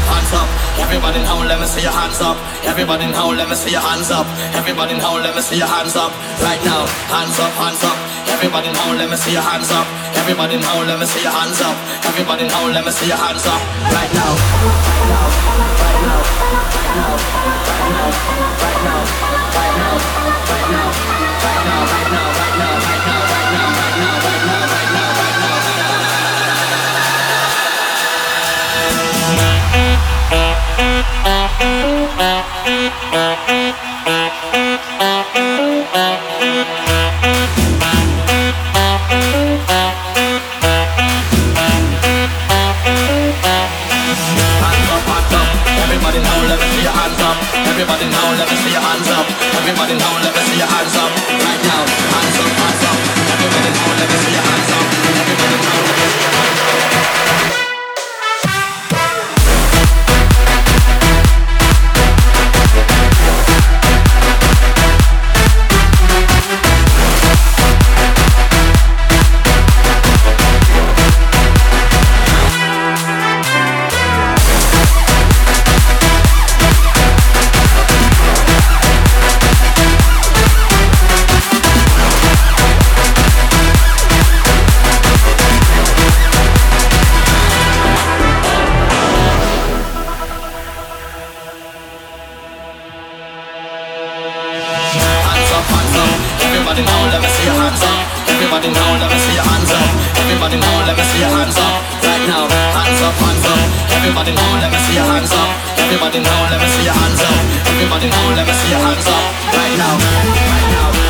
hands up. Everybody now, let me see your hands up. Everybody now, let me see your hands up. Everybody now, let me see your hands up. Right now, hands up, hands up. Everybody now, let me see your hands up. Everybody now, let me see your hands up. Everybody now, let me see your hands up. Right now, right now, right now, right now, right now, right now, right now, right now, right now, right now, right now, right now, right now, right now, right now, right now, right now. Everybody now, let me see your hands up. Everybody now, let me see your hands up. Everybody now, let me see your hands up. Right now, hands up, hands up. Everybody now, let me see your hands up. Everybody now, let me see your hands up. Everybody now, let me see your hands up. Everybody now, let me see your hands up. Everybody now, let me see your hands up. Right now, hands up, hands up. Everybody now, let me see your hands up. Everybody now, let me see your hands up. Everybody now, let me see your hands up. Right now, right now.